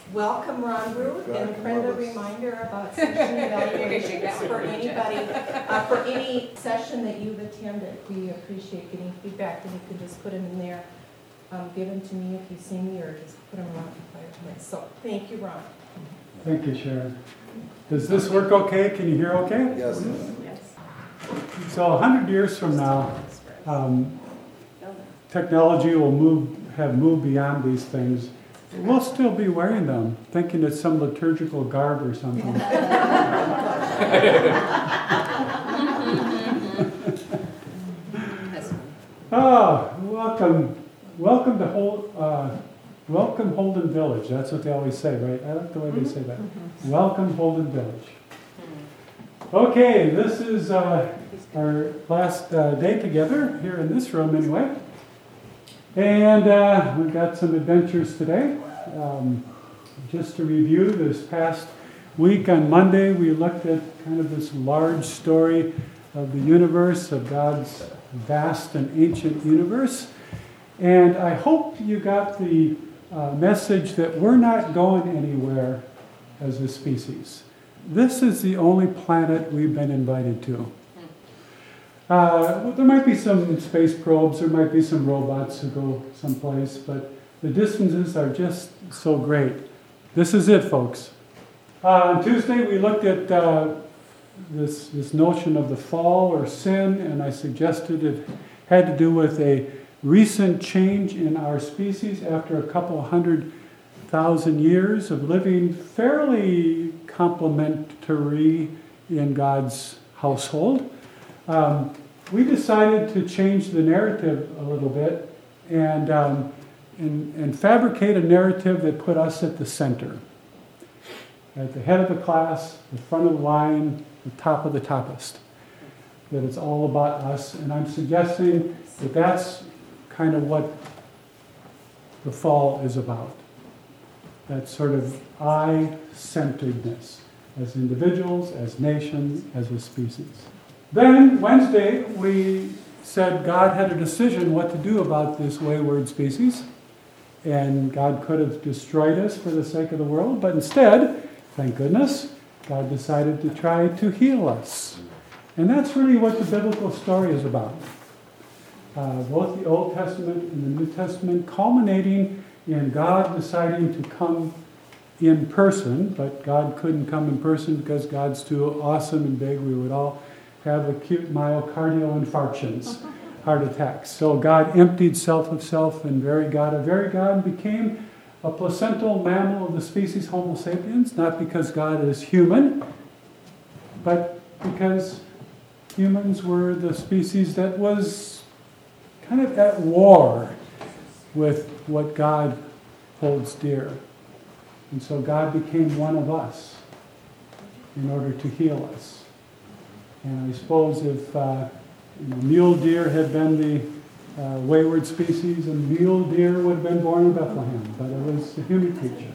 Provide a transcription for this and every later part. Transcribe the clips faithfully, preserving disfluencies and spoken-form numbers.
welcome Ron Root, and a friendly reminder about session evaluations for anybody, uh, for any session that you've attended. We appreciate getting feedback, and you can just put them in there. Um, give them to me if you see me, or just put them around the fireplace. So, thank you, Ron. Thank you, Sharon. Does this work okay? Can you hear okay? Yes. Yes. So a hundred years from now, um, technology will move, have moved beyond these things. We'll still be wearing them, thinking it's some liturgical garb or something. Ah, welcome, welcome to Hol- uh, welcome Holden Village. That's what they always say, right? I like the way they say that. Welcome Holden Village. Okay, this is uh, our last uh, day together here in this room, anyway. And uh, we've got some adventures today. Um, just to review, this past week on Monday, we looked at kind of this large story of the universe, of God's vast and ancient universe. And I hope you got the uh, message that we're not going anywhere as a species. This is the only planet we've been invited to. Uh, well, there might be some space probes, there might be some robots who go someplace, but the distances are just so great. This is it, folks. Uh, on Tuesday, we looked at uh, this, this notion of the fall or sin, and I suggested it had to do with a recent change in our species after a couple hundred thousand years of living fairly complementary in God's household. Um, we decided to change the narrative a little bit and, um, and, and fabricate a narrative that put us at the center. At the head of the class, the front of the line, the top of the toppest. That it's all about us. And I'm suggesting that that's kind of what the fall is about. That sort of I-centeredness as individuals, as nations, as a species. Then, Wednesday, we said God had a decision what to do about this wayward species. And God could have destroyed us for the sake of the world, but instead, thank goodness, God decided to try to heal us. And that's really what the biblical story is about. Uh, both the Old Testament and the New Testament culminating in God deciding to come in person, but God couldn't come in person because God's too awesome and big. We would all have acute myocardial infarctions, heart attacks. So God emptied self of self and very God of very God became a placental mammal of the species Homo sapiens, not because God is human, but because humans were the species that was kind of at war with what God holds dear. And so God became one of us in order to heal us. And I suppose if uh, you know, mule deer had been the uh, wayward species, and mule deer would have been born in Bethlehem, but it was a human creature.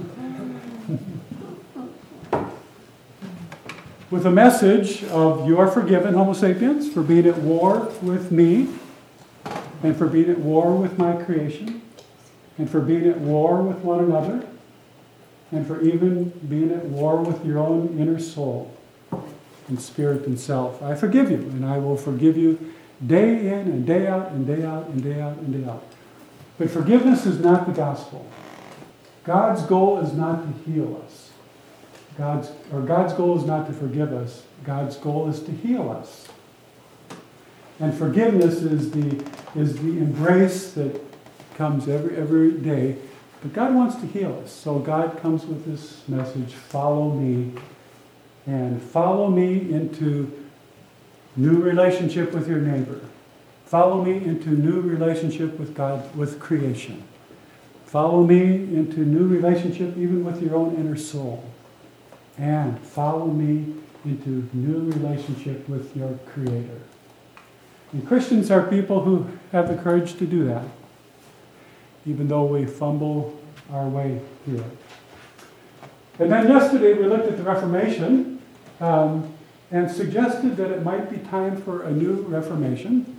With a message of you are forgiven, Homo sapiens, for being at war with me, and for being at war with my creation, and for being at war with one another, and for even being at war with your own inner soul and spirit and self. I forgive you, and I will forgive you day in and day out and day out and day out and day out. But forgiveness is not the gospel. God's goal is not to heal us. God's, or God's goal is not to forgive us. God's goal is to heal us. And forgiveness is the, is the embrace that comes every, every day. But God wants to heal us. So God comes with this message, follow me. And follow me into new relationship with your neighbor. Follow me into new relationship with God, with creation. Follow me into new relationship even with your own inner soul. And follow me into new relationship with your Creator. And Christians are people who have the courage to do that, even though we fumble our way through it. And then yesterday we looked at the Reformation um, and suggested that it might be time for a new Reformation.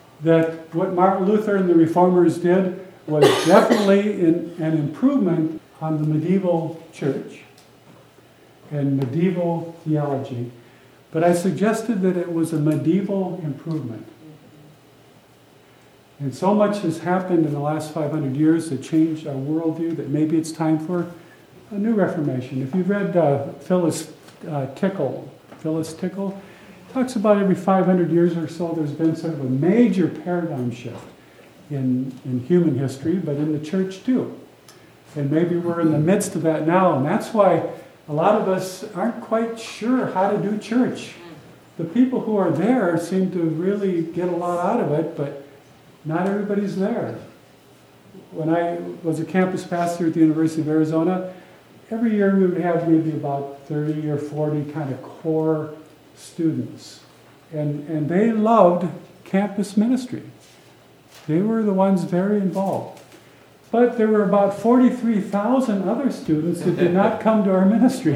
That what Martin Luther and the Reformers did was definitely in, an improvement on the medieval church and medieval theology, but I suggested that it was a medieval improvement. And so much has happened in the last five hundred years that changed our worldview that maybe it's time for a new Reformation. If you've read uh, Phyllis uh, Tickle, Phyllis Tickle, talks about every five hundred years or so there's been sort of a major paradigm shift in, in human history, but in the church too. And maybe we're in the midst of that now, and that's why a lot of us aren't quite sure how to do church. The people who are there seem to really get a lot out of it, but not everybody's there. When I was a campus pastor at the University of Arizona, every year we would have maybe about thirty or forty kind of core students. And, and they loved campus ministry. They were the ones very involved. But there were about forty-three thousand other students who did not come to our ministry.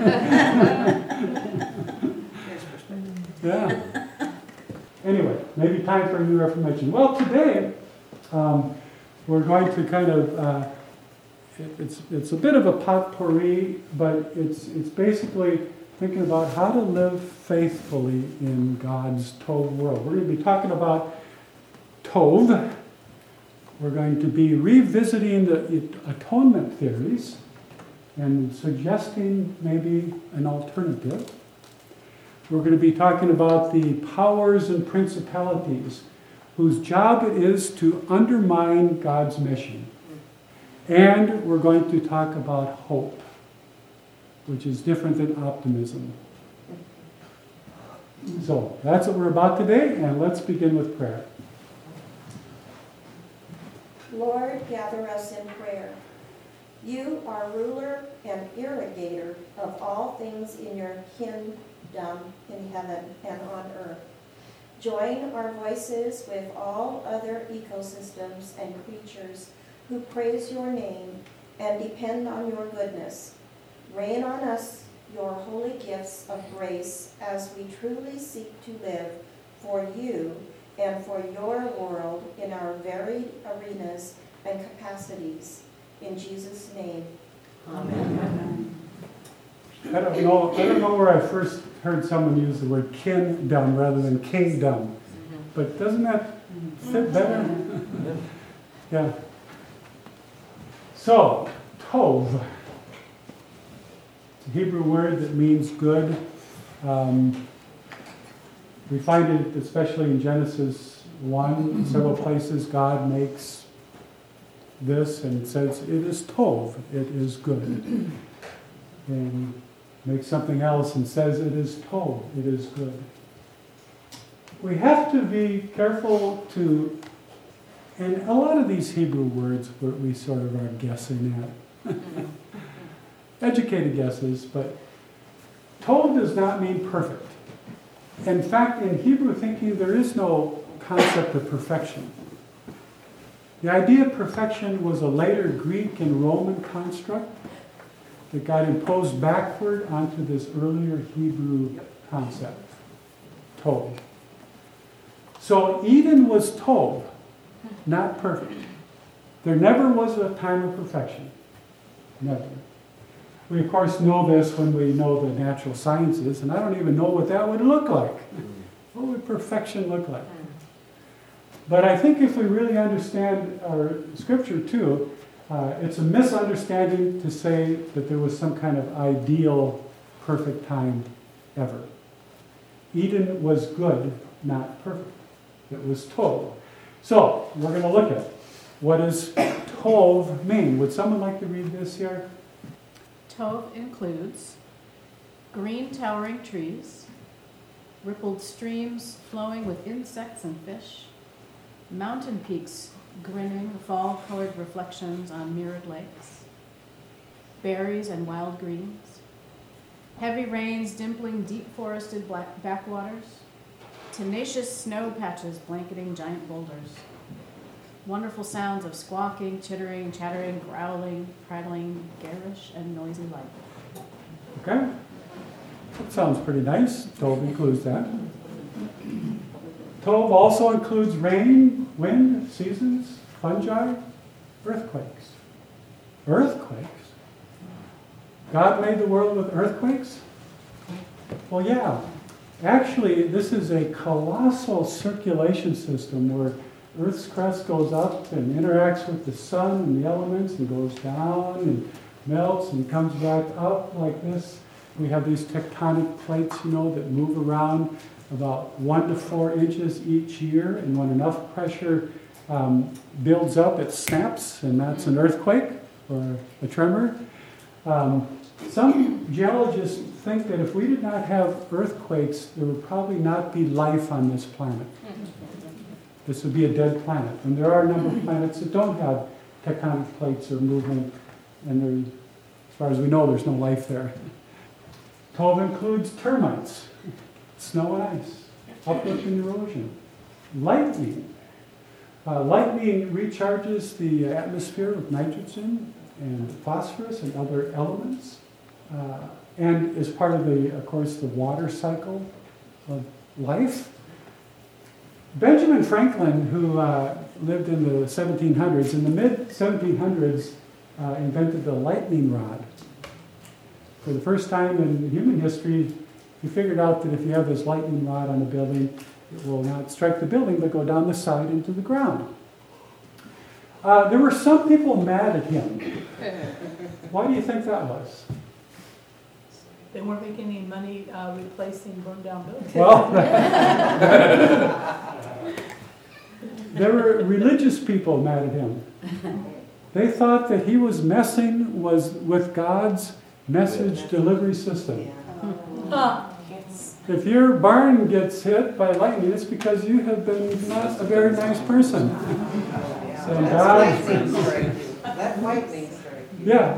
Yeah. Anyway, maybe time for a new Reformation. Well, today um, we're going to kind of, uh, it, it's it's a bit of a potpourri, but it's it's basically thinking about how to live faithfully in God's Tov world. We're going to be talking about Tov. We're going to be revisiting the atonement theories and suggesting maybe an alternative. We're going to be talking about the powers and principalities whose job it is to undermine God's mission. And we're going to talk about hope, which is different than optimism. So that's what we're about today, and let's begin with prayer. Lord, gather us in prayer. You are ruler and irrigator of all things in your kingdom in heaven and on earth. Join our voices with all other ecosystems and creatures who praise your name and depend on your goodness. Rain on us your holy gifts of grace as we truly seek to live for you and for your world in our varied arenas and capacities. In Jesus' name, amen. Amen. I don't know. I don't know where I first heard someone use the word kingdom rather than kingdom, but doesn't that fit better? Yeah. So, tov. It's a Hebrew word that means good. Um, we find it especially in Genesis one, several places God makes this and says it is tov, it is good. And makes something else and says it is tov, it is good. We have to be careful to, and a lot of these Hebrew words we sort of are guessing at. Educated guesses, but tov does not mean perfect. In fact, in Hebrew thinking, there is no concept of perfection. The idea of perfection was a later Greek and Roman construct that got imposed backward onto this earlier Hebrew concept, tov. So Eden was tov, not perfect. There never was a time of perfection. Never. We, of course, know this when we know the natural sciences, and I don't even know what that would look like. What would perfection look like? But I think if we really understand our scripture too, uh, it's a misunderstanding to say that there was some kind of ideal, perfect time ever. Eden was good, not perfect. It was tov. So, we're going to look at what does tov mean. Would someone like to read this here? Tov includes green towering trees, rippled streams flowing with insects and fish, mountain peaks grinning fall-colored reflections on mirrored lakes, berries and wild greens, heavy rains dimpling deep forested black backwaters, tenacious snow patches blanketing giant boulders, wonderful sounds of squawking, chittering, chattering, growling, prattling, garish, and noisy life. Okay. That sounds pretty nice. Tov includes that. Tov also includes rain, wind, seasons, fungi, earthquakes. Earthquakes? God made the world with earthquakes? Well, yeah. Actually, this is a colossal circulation system where Earth's crust goes up and interacts with the sun and the elements and goes down and melts and comes back up like this. We have these tectonic plates, you know, that move around about one to four inches each year, and when enough pressure um, builds up, it snaps, and that's an earthquake or a tremor. Um, some geologists think that if we did not have earthquakes, there would probably not be life on this planet. This would be a dead planet. And there are a number of planets that don't have tectonic plates or movement, and there, as far as we know, there's no life there. Tove includes termites, snow and ice, uplift and erosion, lightning. Uh, lightning recharges the atmosphere with nitrogen and phosphorus and other elements, uh, and is part of the, of course, the water cycle of life. Benjamin Franklin, who uh, lived in the seventeen hundreds, in the mid seventeen hundreds, uh, invented the lightning rod. For the first time in human history, he figured out that if you have this lightning rod on a building, it will not strike the building, but go down the side into the ground. Uh, there were some people mad at him. Why do you think that was? They weren't making any money uh, replacing burned down buildings. Well, there were religious people mad at him. They thought that he was messing was with God's message delivery system. Huh. If your barn gets hit by lightning, it's because you have been not a very nice person. So God, That lightning strike. yeah.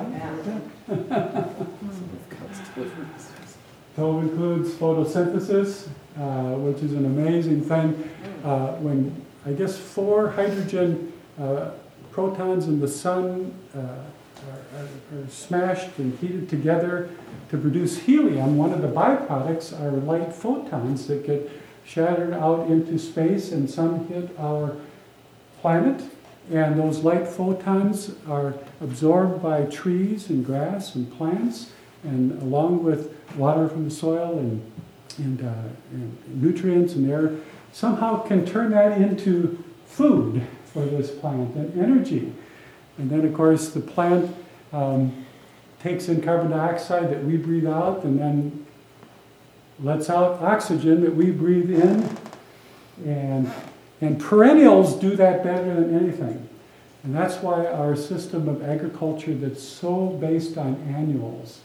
So it includes photosynthesis, uh, which is an amazing thing. Uh, when I guess four hydrogen uh, protons in the sun uh, are, are, are smashed and heated together to produce helium, one of the byproducts are light photons that get shattered out into space, and some hit our planet. And those light photons are absorbed by trees and grass and plants, and along with water from the soil and, and, uh, and nutrients and air, somehow can turn that into food for this plant and energy. And then, of course, the plant um, takes in carbon dioxide that we breathe out, and then lets out oxygen that we breathe in. And, and perennials do that better than anything. And that's why our system of agriculture that's so based on annuals,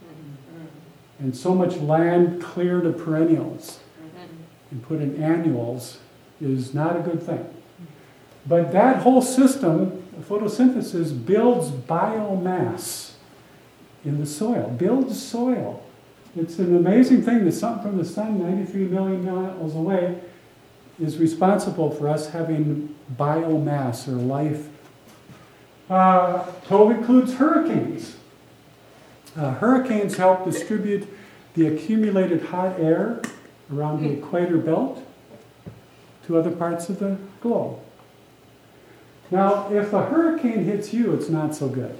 and so much land cleared of perennials and put in annuals, is not a good thing. But that whole system, photosynthesis, builds biomass in the soil, builds soil. It's an amazing thing that something from the sun ninety-three million miles away is responsible for us having biomass or life. Uh, Tove includes hurricanes. Uh, hurricanes help distribute the accumulated hot air around the equator belt to other parts of the globe. Now, if a hurricane hits you, it's not so good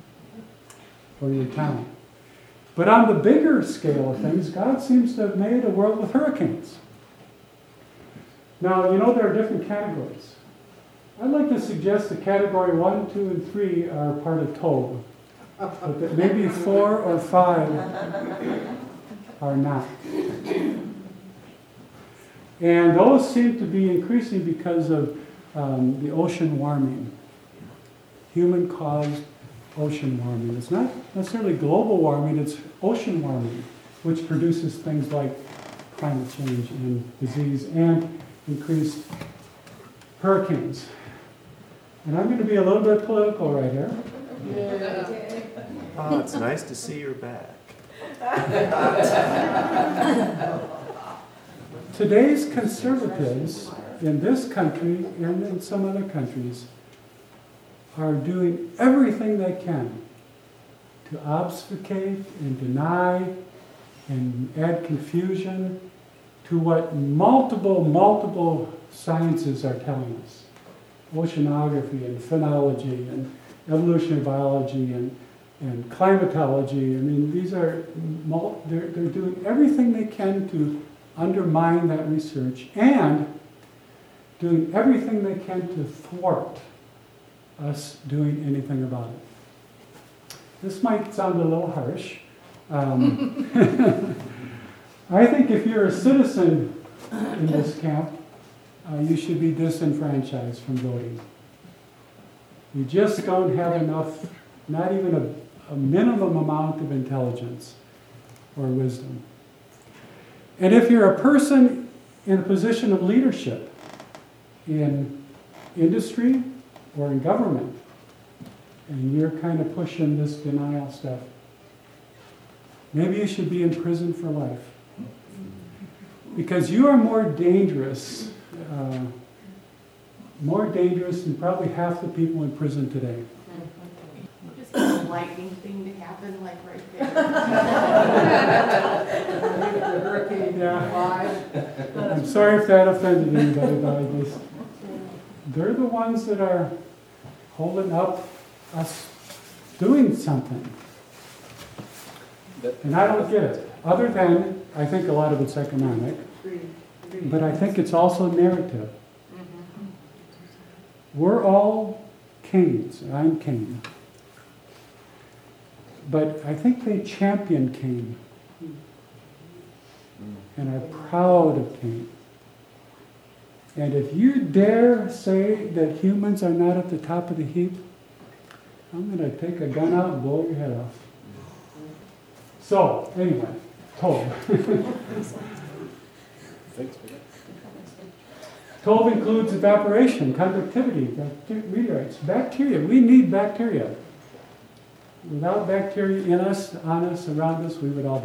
for your town. But on the bigger scale of things, God seems to have made a world with hurricanes. Now, you know there are different categories. I'd like to suggest that category one, two, and three are part of Tove. But that maybe four or five are not. And those seem to be increasing because of um, the ocean warming. Human-caused ocean warming. It's not necessarily global warming, it's ocean warming, which produces things like climate change and disease and increased hurricanes. And I'm going to be a little bit political right here. Oh, it's nice to see you're back. Today's conservatives in this country and in some other countries are doing everything they can to obfuscate and deny and add confusion to what multiple, multiple sciences are telling us. Oceanography and phenology and evolutionary biology and, and climatology. I mean, these are, mul- they're, they're doing everything they can to undermine that research and doing everything they can to thwart us doing anything about it. This might sound a little harsh. Um, I think if you're a citizen in this camp, uh, you should be disenfranchised from voting. You just don't have enough, not even a, a minimum amount of intelligence or wisdom. And if you're a person in a position of leadership in industry or in government, and you're kind of pushing this denial stuff, maybe you should be in prison for life. Because you are more dangerous, uh, more dangerous than probably half the people in prison today. Just a lightning thing to happen, like right there. Yeah. I'm sorry if that offended anybody, but I just, they're the ones that are holding up us doing something. And I don't get it. Other than, I think a lot of it's economic, but I think it's also narrative. We're all Cains. I'm Cain. But I think they champion Cain and are proud of Cain. And if you dare say that humans are not at the top of the heap, I'm going to take a gun out and blow your head off. So, anyway, Tov. Tov includes evaporation, conductivity, meteorites, bacteria. We need bacteria. Without bacteria in us, on us, around us, we would all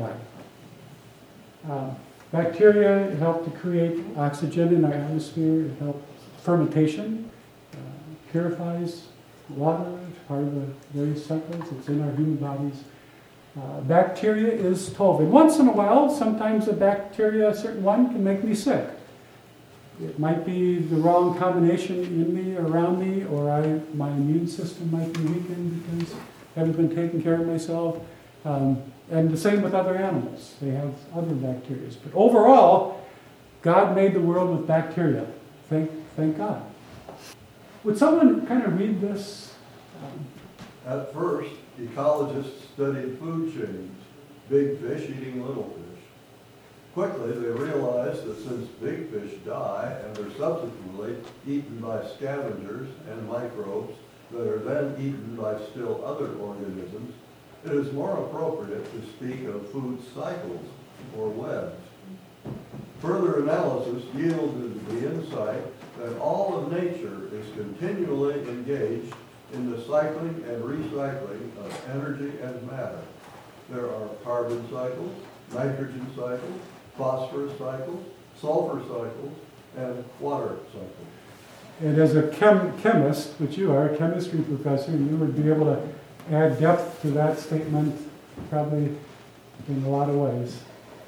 die. Uh, bacteria help to create oxygen in our atmosphere. It helps fermentation, uh, purifies water, it's part of the various cycles. It's in our human bodies. Uh, bacteria is Tov. And once in a while, sometimes a bacteria, a certain one, can make me sick. It might be the wrong combination in me, around me, or I, my immune system might be weakened because I haven't been taking care of myself. Um, and the same with other animals. They have other bacteria. But overall, God made the world with bacteria. Thank, thank God. Would someone kind of read this? Um, At first, ecologists studied food chains, big fish eating little fish. Quickly, they realized that since big fish die and are subsequently eaten by scavengers and microbes that are then eaten by still other organisms, it is more appropriate to speak of food cycles or webs. Further analysis yielded the insight that all of nature is continually engaged in the cycling and recycling of energy and matter. There are carbon cycles, nitrogen cycles, phosphorus cycles, sulfur cycles, and water cycles. And as a chem- chemist, which you are, a chemistry professor, you would be able to add depth to that statement probably in a lot of ways.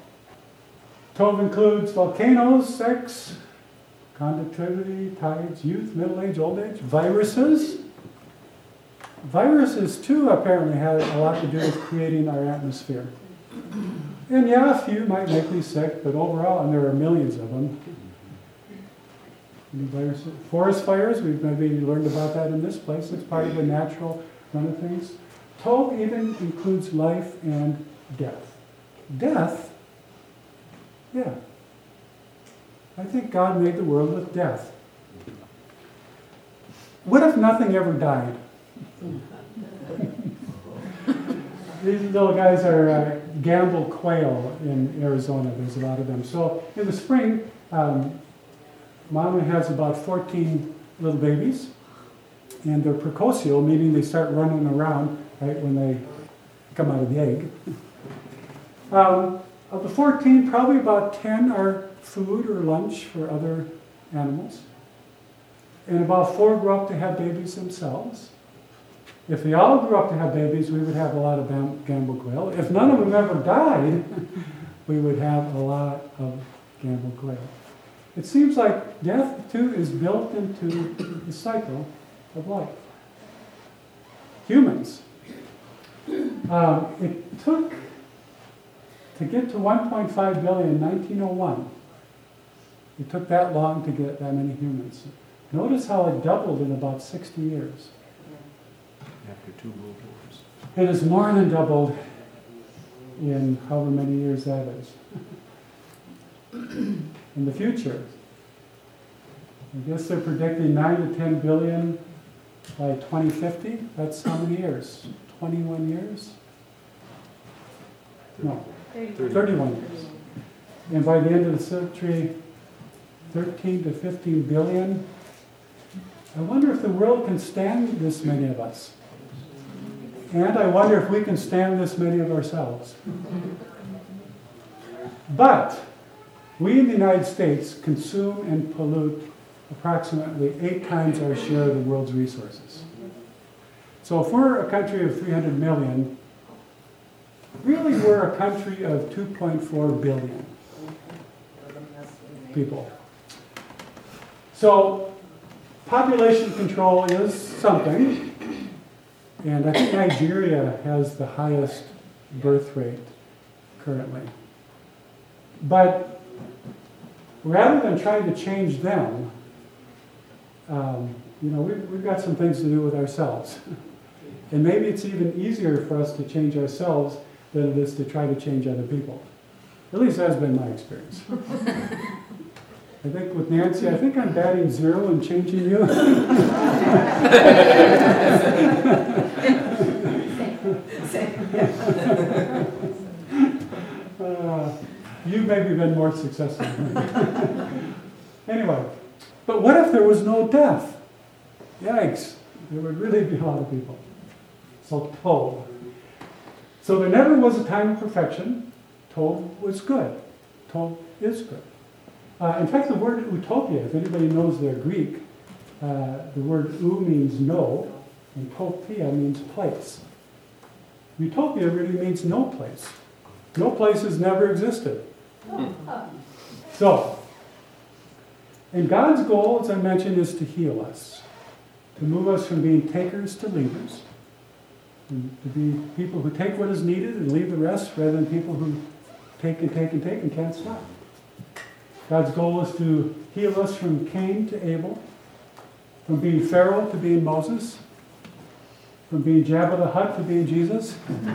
Tov includes volcanoes, sex, conductivity, tides, youth, middle age, old age, viruses. Viruses, too, apparently have a lot to do with creating our atmosphere. And yeah, a few might make me sick, but overall, and there are millions of them. Viruses. Forest fires, we've maybe learned about that in this place. It's part of the natural run of things. Tov even includes life and death. Death? Yeah. I think God made the world with death. What if nothing ever died? These little guys are uh, gamble quail in Arizona. There's a lot of them. So in the spring, um, Mama has about fourteen little babies, and they're precocial, meaning they start running around right when they come out of the egg. Um, of the fourteen, probably about ten are food or lunch for other animals, and about four grow up to have babies themselves. If they all grew up to have babies, we would have a lot of bam- gamble quail. If none of them ever died, we would have a lot of gamble quail. It seems like death, too, is built into the cycle of life. Humans. Um, it took, to get to one point five billion in nineteen oh one, it took that long to get that many humans. Notice how it doubled in about sixty years. After two world wars. It has more than doubled in however many years that is. In the future, I guess they're predicting nine to ten billion by twenty fifty. That's how many years? twenty-one years? No, thirty-one years. And by the end of the century, thirteen to fifteen billion. I wonder if the world can stand this many of us. And I wonder if we can stand this many of ourselves. But we in the United States consume and pollute approximately eight times our share of the world's resources. So if we're a country of three hundred million, really we're a country of two point four billion people. So population control is something. And I think Nigeria has the highest birth rate currently. But rather than trying to change them, um, you know, we've, we've got some things to do with ourselves. And maybe it's even easier for us to change ourselves than it is to try to change other people. At least that's been my experience. I think with Nancy, I think I'm batting zero and changing you. uh, you've maybe been more successful than me. Anyway, but what if there was no death? Yikes, there would really be a lot of people. So Tov. So there never was a time of perfection. Tov was good. Tov is good. Uh, in fact, the word utopia, if anybody knows their Greek, uh, the word u means no, and topia means place. Utopia really means no place. No place has never existed. So, and God's goal, as I mentioned, is to heal us, to move us from being takers to leaders, and to be people who take what is needed and leave the rest, rather than people who take and take and take and can't stop. God's goal is to heal us from Cain to Abel, from being Pharaoh to being Moses, from being Jabba the Hutt to being Jesus,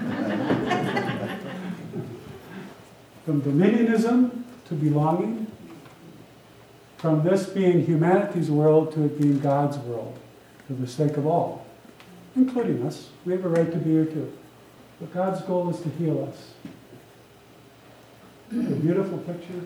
from dominionism to belonging, from this being humanity's world to it being God's world, for the sake of all, including us. We have a right to be here too. But God's goal is to heal us. A beautiful picture.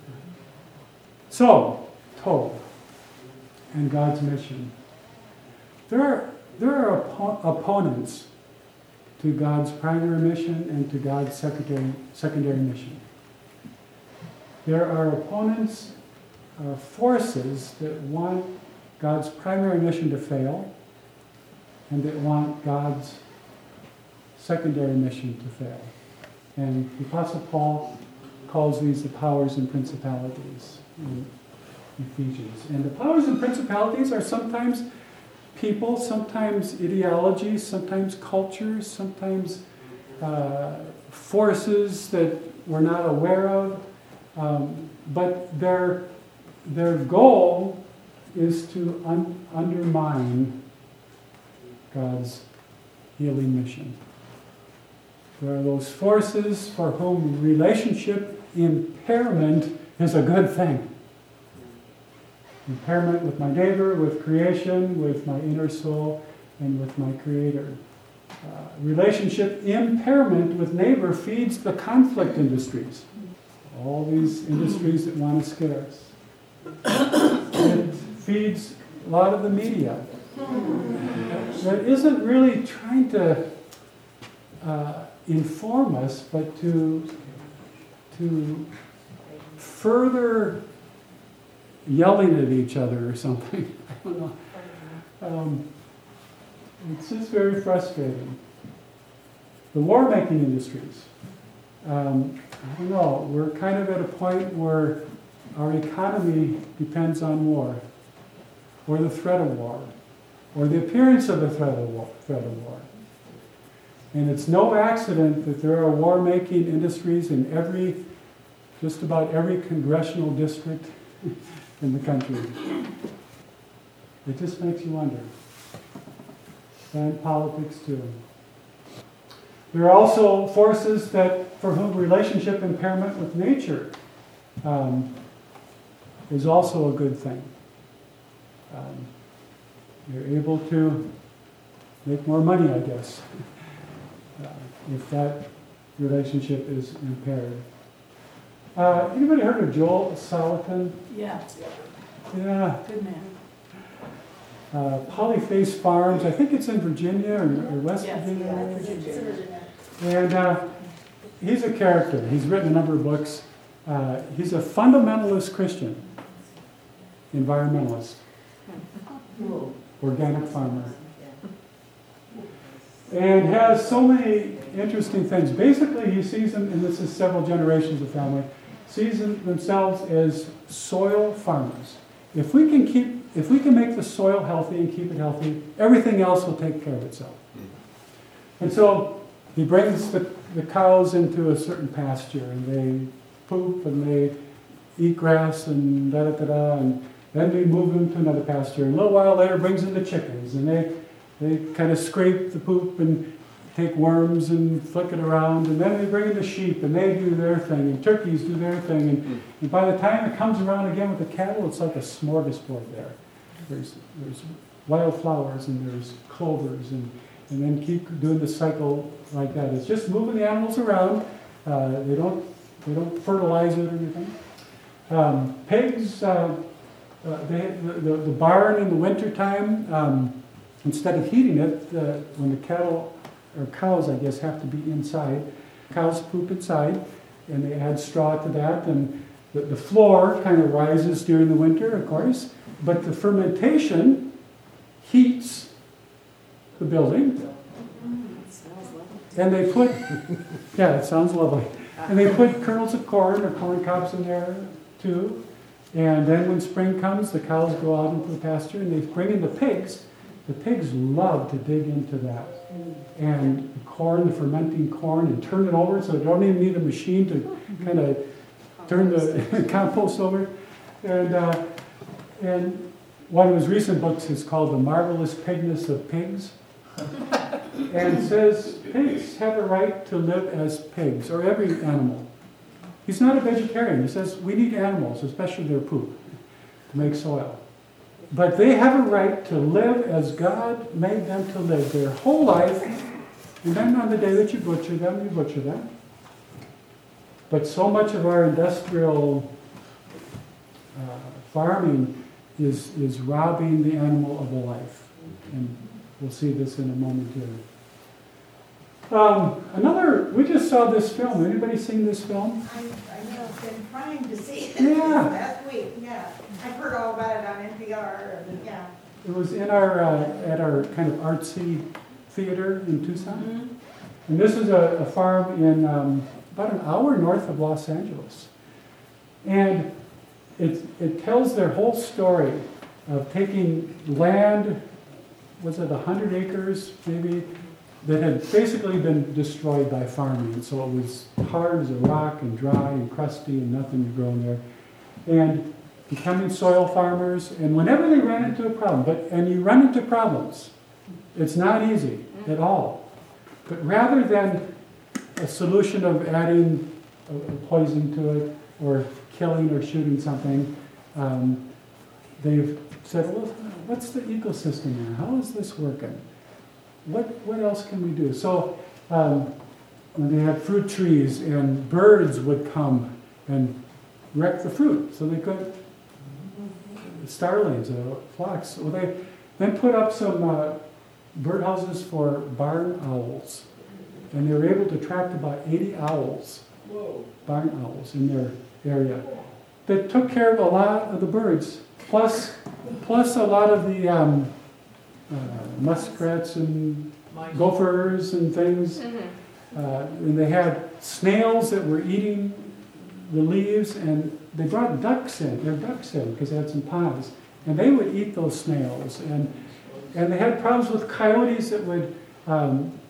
So, Tov and God's mission. There are, there are oppo- opponents to God's primary mission and to God's secondary, secondary mission. There are opponents, uh, forces that want God's primary mission to fail and that want God's secondary mission to fail. And the Apostle Paul calls these the powers and principalities in Ephesians. And the powers and principalities are sometimes people, sometimes ideologies, sometimes cultures, sometimes uh, forces that we're not aware of. Um, but their, their goal is to un- undermine God's healing mission. There are those forces for whom relationship impairment is a good thing. Impairment with my neighbor, with creation, with my inner soul, and with my Creator. Uh, relationship impairment with neighbor feeds the conflict industries. All these industries that want to scare us. It feeds a lot of the media that isn't really trying to uh, inform us, but to, to further yelling at each other or something. I don't know. Um, it's just very frustrating. The war-making industries. Um, I don't know. We're kind of at a point where our economy depends on war, or the threat of war, or the appearance of the threat of war. Threat of war. And it's no accident that there are war-making industries in every, just about every congressional district in the country. It just makes you wonder. And politics too. There are also forces that, for whom relationship impairment with nature um, is also a good thing. Um, you're able to make more money, I guess, uh, if that relationship is impaired. Uh, anybody heard of Joel Salatin? Yeah. Yeah. Good man. Uh, Polyface Farms, I think it's in Virginia or, or West Yes, Virginia. yeah, Virginia. And uh, he's a character. He's written a number of books. Uh, he's a fundamentalist Christian, environmentalist, organic farmer, and has so many interesting things. Basically, he sees them, and this is several generations of family, sees them themselves as soil farmers. If we can keep, if we can make the soil healthy and keep it healthy, everything else will take care of itself. And so he brings the, the cows into a certain pasture, and they poop and they eat grass and da da da da, and then we move them to another pasture. And a little while later, brings in the chickens, and they they kind of scrape the poop and take worms and flick it around, and then they bring in the sheep, and they do their thing, and turkeys do their thing, and, and by the time it comes around again with the cattle, it's like a smorgasbord there. There's there's wildflowers and there's clovers, and and then keep doing the cycle like that. It's just moving the animals around. Uh, they don't they don't fertilize it or anything. Um, pigs, uh, uh, they, the, the, the barn in the wintertime, um, instead of heating it, uh, when the cattle, or cows I guess, have to be inside, cows poop inside, and they add straw to that, and the, the floor kind of rises during the winter, of course, but the fermentation heats the building, and they put, yeah, it sounds lovely, and they put kernels of corn or corn cobs in there too, and then when spring comes, the cows go out into the pasture, and they bring in the pigs. The pigs love to dig into that, and the corn, the fermenting corn, and turn it over, so they don't even need a machine to kind of turn the compost over, and uh, and one of his recent books is called The Marvelous Pigness of Pigs. And says pigs have a right to live as pigs, or every animal. He's not a vegetarian. He says we need animals, especially their poop, to make soil. But they have a right to live as God made them to live their whole life, and then on the day that you butcher them, you butcher them. But so much of our industrial uh, farming is, is robbing the animal of a life. And we'll see this in a moment here. Um, another, we just saw this film. Anybody seen this film? I, I know, I've been trying to see it Yeah. last week, yeah. I've heard all about it on N P R, and, yeah. It was in our, uh, at our kind of artsy theater in Tucson. Mm-hmm. And this is a, a farm in um, about an hour north of Los Angeles. And it, it tells their whole story of taking land, was it one hundred acres maybe, that had basically been destroyed by farming. So it was hard as a rock and dry and crusty and nothing had grown there. And becoming soil farmers, and whenever they ran into a problem, but and you run into problems, it's not easy at all. But rather than a solution of adding a, a poison to it, or killing or shooting something, um, they've said, well, what's the ecosystem here? How is this working? What what else can we do? So um, when they had fruit trees, and birds would come and wreck the fruit, so they could, starlings, uh, flocks. Well, they then put up some uh, birdhouses for barn owls, and they were able to attract about eighty owls, Whoa. barn owls in their area, that took care of a lot of the birds, plus plus a lot of the um, uh, muskrats and gophers and things. Mm-hmm. Uh, and they had snails that were eating the leaves, and they brought ducks in, their ducks in, because they had some ponds, and they would eat those snails. And and they had problems with coyotes that would um,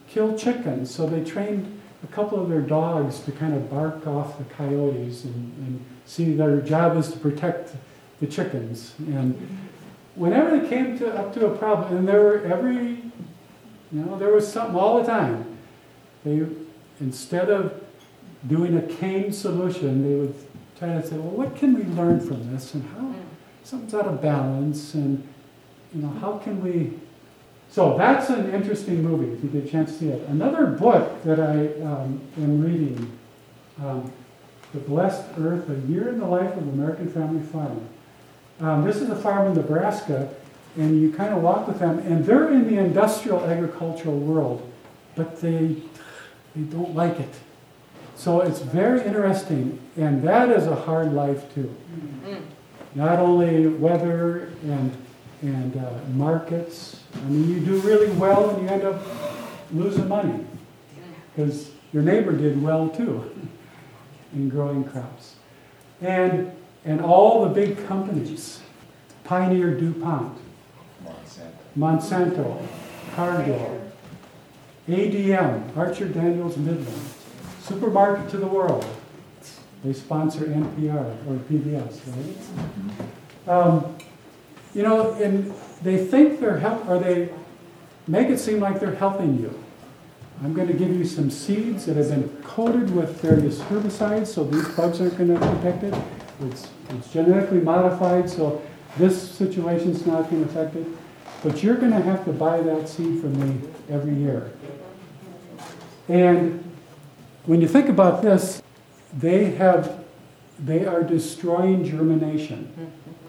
kill chickens. So they trained a couple of their dogs to kind of bark off the coyotes and, and see their job is to protect the chickens. And whenever they came to, up to a problem, and there were every, you know, there was something all the time. They, instead of doing a cane solution, they would try to say, well, what can we learn from this, and how something's out of balance, and you know, how can we? So that's an interesting movie if you get a chance to see it. Another book that I um, am reading, um, The Blessed Earth: A Year in the Life of an American Family Farmer. Um, this is a farm in Nebraska, and you kind of walk with them, and they're in the industrial agricultural world, but they they don't like it. So it's very interesting, and that is a hard life too. Not only weather and and uh, markets. I mean, you do really well and you end up losing money because your neighbor did well too in growing crops. And and all the big companies, Pioneer DuPont, Monsanto, Cargill, A D M, Archer Daniels Midland, Supermarket to the World. They sponsor N P R or P B S, right? Um, you know, and they think they're help, or they make it seem like they're helping you. I'm going to give you some seeds that have been coated with various herbicides, so these bugs aren't going to affect it. It's, it's genetically modified, so this situation's not going to affect it. But you're going to have to buy that seed from me every year. And when you think about this, they have, they are destroying germination.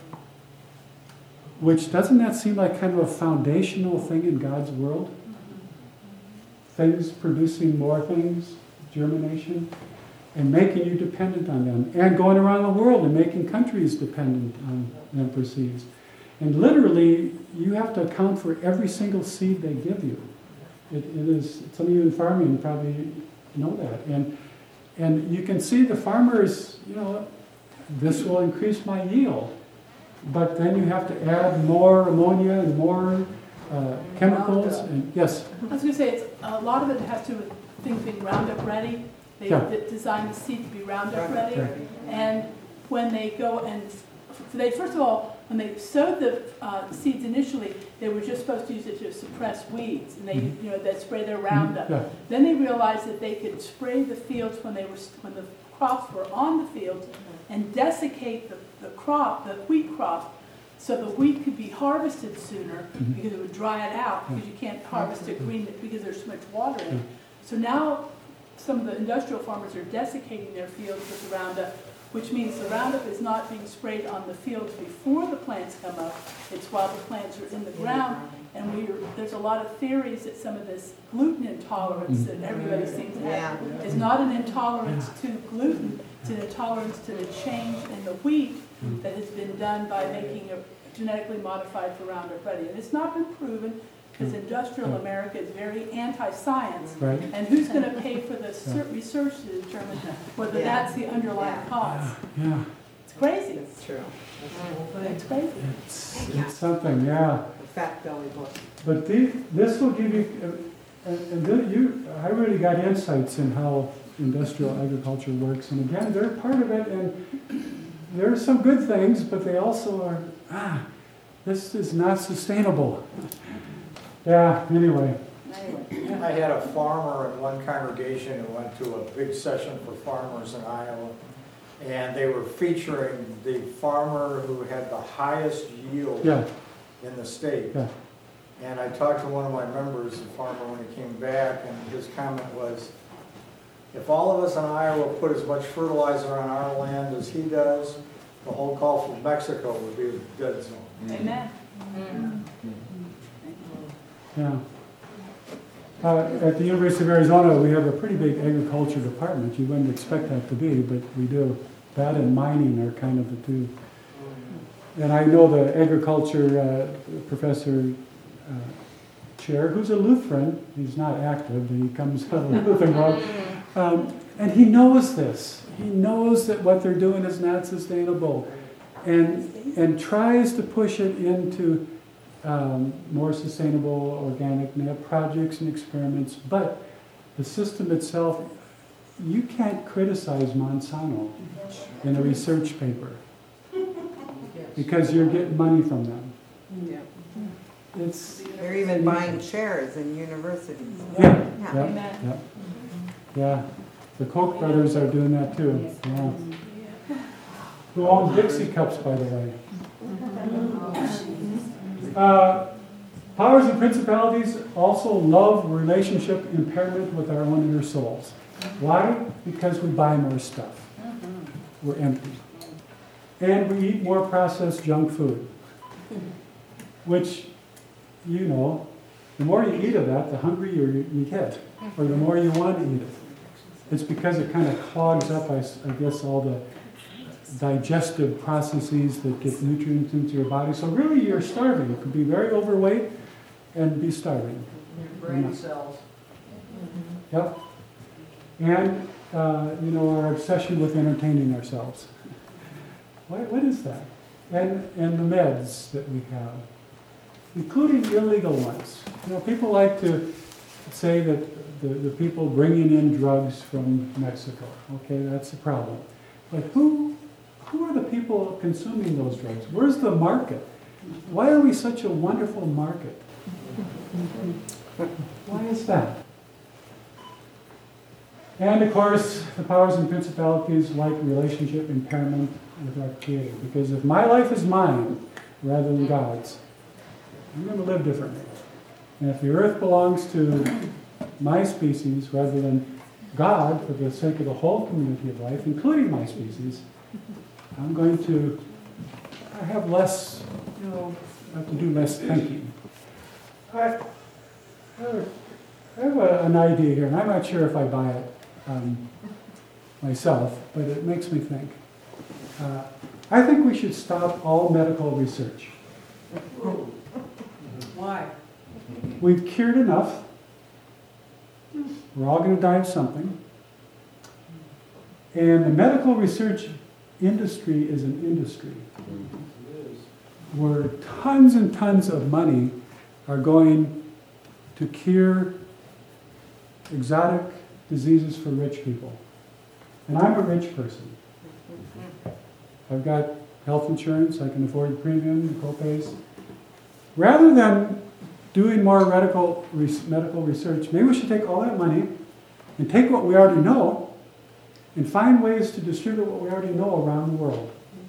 Which, doesn't that seem like kind of a foundational thing in God's world? Things producing more things, germination, and making you dependent on them. And going around the world and making countries dependent on them for seeds. And literally, you have to account for every single seed they give you. It, it is, some of you in farming probably know that. And and you can see the farmers, you know, this will increase my yield. But then you have to add more ammonia and more uh, chemicals. And yes? I was going to say, it's, a lot of it has to do with things being Roundup ready. They Yeah. d- design the seed to be Roundup ready. Right. And when they go and, they first of all, when they sowed the uh, seeds initially, they were just supposed to use it to suppress weeds. And they, Mhm. you know, they'd spray their Roundup. Yeah. Then they realized that they could spray the fields when they were, when the crops were on the fields and desiccate the, the crop, the wheat crop, so the wheat could be harvested sooner Mhm. because it would dry it out, because you can't harvest it green because there's so much water in it. Yeah. So now some of the industrial farmers are desiccating their fields with the Roundup, which means the Roundup is not being sprayed on the fields before the plants come up, it's while the plants are in the ground. And we there's a lot of theories that some of this gluten intolerance Mhm. that everybody seems to have is not an intolerance to gluten, it's an intolerance to the change in the wheat that has been done by making it genetically modified for Roundup ready. And it's not been proven because industrial Yeah. America is very anti-science. Right? And who's going to pay for the ser- research to determine whether Yeah. that's the underlying cause? Yeah. It's crazy. It's true. It's crazy. It's, it's something, yeah. Fat belly book. But the, this will give you, uh, and, and then you, I really got insights in how industrial agriculture works. And again, they're part of it, and there are some good things, but they also are, ah, this is not sustainable. Yeah, anyway. I had a farmer in one congregation who went to a big session for farmers in Iowa, and they were featuring the farmer who had the highest yield Yeah, in the state. yeah. And I talked to one of my members, the farmer, when he came back, and his comment was, if all of us in Iowa put as much fertilizer on our land as he does, the whole Gulf of Mexico would be a dead zone. Amen. Yeah. Uh, at the University of Arizona, we have a pretty big agriculture department. You wouldn't expect that to be, but we do. That and mining are kind of the two. And I know the agriculture uh, professor uh, chair, who's a Lutheran. He's not active, but he comes out of the Lutheran world. Um, and he knows this. He knows that what they're doing is not sustainable, and and tries to push it into um, more sustainable, organic, and they have projects and experiments, but the system itself, you can't criticize Monsanto in a research paper because you're getting money from them. Yeah. It's, They're even buying shares in universities. yeah, Yeah. yeah, yeah. Yeah, the Koch brothers are doing that too, yeah. Who own Dixie cups, by the way. Uh, Powers and principalities also love relationship impairment with our own inner souls. Why? Because we buy more stuff. We're empty. And we eat more processed junk food. Which, you know, the more you eat of that, the hungrier you you get. Or the more you want to eat it. It's because it kind of clogs up, I, s- I guess, all the digestive processes that get nutrients into your body. So really, you're starving. You could be very overweight and be starving. Your brain cells. Yep. And, uh, you know, our obsession with entertaining ourselves. What, what is that? And, and the meds that we have, including illegal ones. You know, people like to say that the, the people bringing in drugs from Mexico, okay, that's a problem. But who, who are the people consuming those drugs? Where's the market? Why are we such a wonderful market? Why is that? And of course, the powers and principalities like relationship impairment with our Creator. Because if my life is mine rather than God's, I'm going to live differently. And if the earth belongs to my species rather than God, for the sake of the whole community of life, including my species, I'm going to I have less, you know, I have to do less thinking. I, I have a, an idea here, and I'm not sure if I buy it um, myself, but it makes me think. Uh, I think we should stop all medical research. Why? We've cured enough. We're all going to die of something. And the medical research industry is an industry where tons and tons of money are going to cure exotic diseases for rich people. And I'm a rich person. I've got health insurance, I can afford the premium, the co-pays. Rather than doing more medical, medical research, maybe we should take all that money and take what we already know and find ways to distribute what we already know around the world.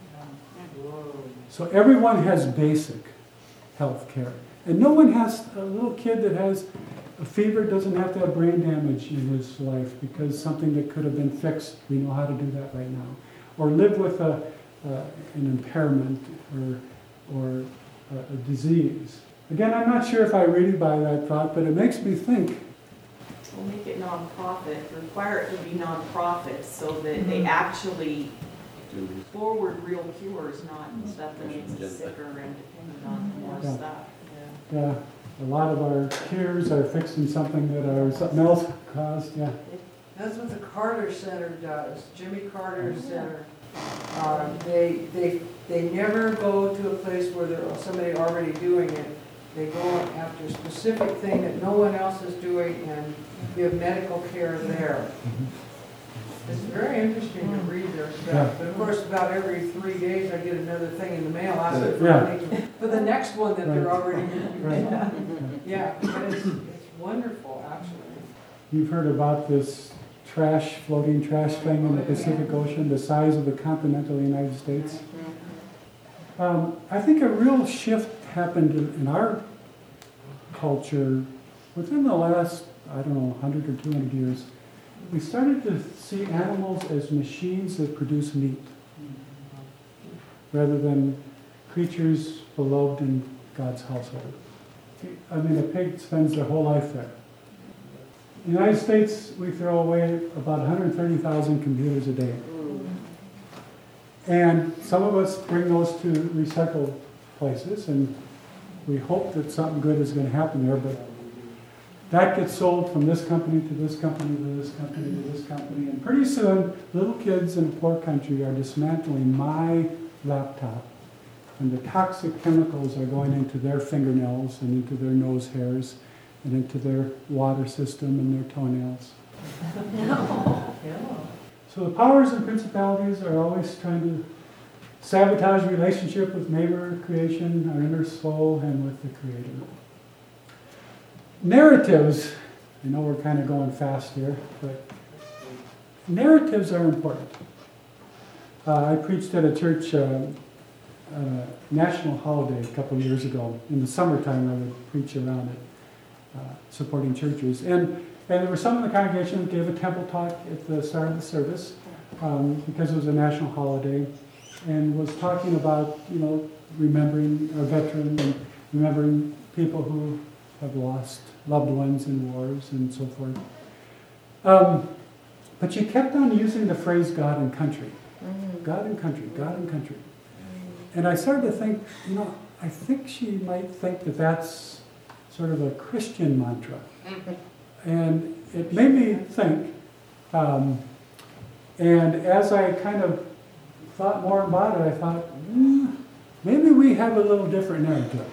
So everyone has basic health care. And no one has, a little kid that has a fever doesn't have to have brain damage in his life because something that could have been fixed, we know how to do that right now. Or live with a, uh, an impairment or, or a, a disease. Again, I'm not sure if I really buy that thought, but it makes me think. We'll make it nonprofit, require it to be nonprofit so that they actually forward real cures, not stuff that makes us sicker and dependent on more Yeah. stuff. Yeah, a lot of our cures are fixing something that our something else caused. Yeah. That's what the Carter Center does, Jimmy Carter Center. Uh, They, they, they never go to a place where there's somebody already doing it. They go after a specific thing that no one else is doing and give medical care there. It's very interesting to read their Yeah. stuff. But of course, about every three days, I get another thing in the mail asking for Yeah. money for the next one that they're Right. already doing. Right. Yeah, but it's, it's wonderful, actually. You've heard about this trash, floating trash thing in the Pacific Ocean, the size of the continental United States. Um, I think a real shift happened in, in our culture within the last, I don't know, one hundred or two hundred years. We started to see animals as machines that produce meat, rather than creatures beloved in God's household. I mean, a pig spends their whole life there. In the United States, we throw away about one hundred thirty thousand computers a day. And some of us bring those to recycle places, and we hope that something good is going to happen there, but that gets sold from this company to this company to this company to this company, and pretty soon, little kids in a poor country are dismantling my laptop and the toxic chemicals are going into their fingernails and into their nose hairs and into their water system and their toenails. So the powers and principalities are always trying to sabotage relationship with neighbor, creation, our inner soul, and with the Creator. Narratives, I know we're kind of going fast here, but narratives are important. Uh, I preached at a church, uh, a national holiday a couple of years ago. In the summertime, I would preach around it, uh, supporting churches. And, and there were some in the congregation that gave a temple talk at the start of the service um, because it was a national holiday, and was talking about, you know, remembering our veterans and remembering people who have lost loved ones in wars and so forth. Um, but you kept on using the phrase God and country. God and country, God and country. And I started to think, you know, I think she might think that that's sort of a Christian mantra. And it made me think, um, and as I kind of thought more about it, I thought, mm, maybe we have a little different narrative.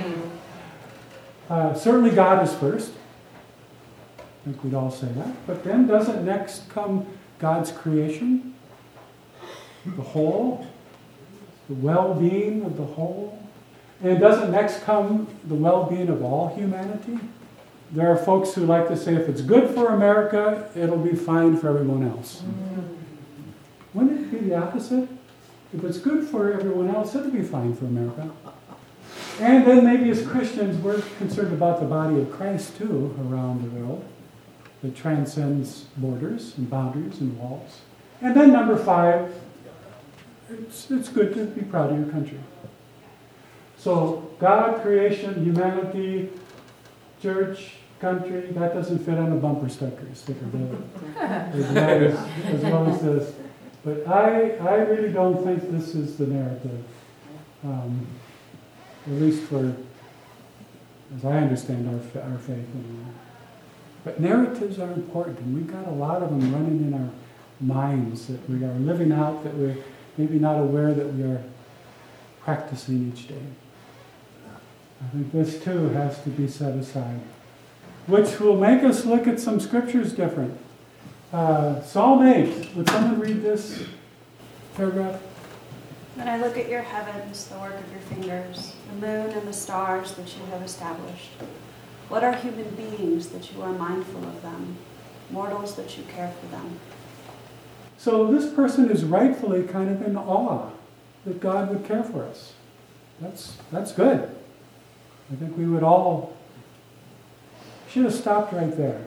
Uh, certainly God is first. I think we'd all say that. But then doesn't next come God's creation? The whole? The well-being of the whole? And doesn't next come the well-being of all humanity? There are folks who like to say if it's good for America, it'll be fine for everyone else. Wouldn't it be the opposite? If it's good for everyone else, it'll be fine for America. And then maybe as Christians, we're concerned about the body of Christ too around the world that transcends borders and boundaries and walls. And then number five, it's, it's good to be proud of your country. So God, creation, humanity, church, country, that doesn't fit on a bumper sticker, sticker bill, as well as, as well as this. But I, I really don't think this is the narrative, um, at least for, as I understand our, our faith. Anyway. But narratives are important, and we've got a lot of them running in our minds that we are living out, that we're maybe not aware that we are practicing each day. I think this too has to be set aside, which will make us look at some scriptures different. Uh, Psalm eight, would someone read this paragraph? When I look at your heavens, the work of your fingers, the moon and the stars that you have established, what are human beings that you are mindful of them, mortals that you care for them? So this person is rightfully kind of in awe that God would care for us. That's, that's good. I think we would all, should have stopped right there.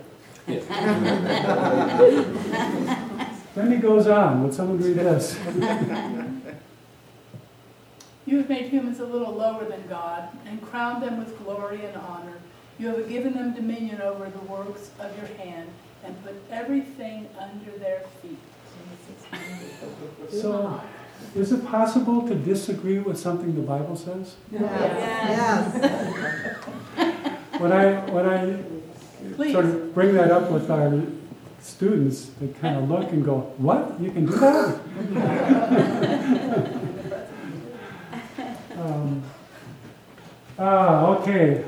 Then he goes on. Would someone read this? You have made humans a little lower than God and crowned them with glory and honor. You have given them dominion over the works of your hand and put everything under their feet. So, is it possible to disagree with something the Bible says? Yes. When I when I Please. sort of bring that up with our students, they kind of look and go, "What? You can do that?" um, ah, okay.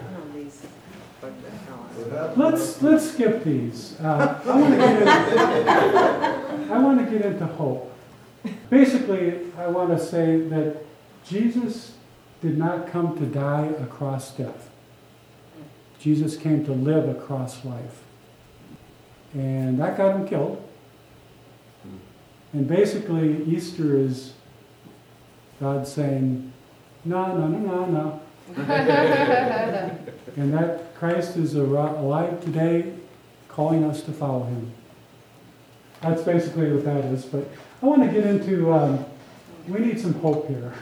Let's let's skip these. Uh, I want to get into, I want to get into hope. Basically, I want to say that Jesus did not come to die across death. Jesus came to live across life. And that got him killed. And basically, Easter is God saying, no, no, no, no, no. And that Christ is alive today, calling us to follow him. That's basically what that is. But I want to get into, um, we need some hope here.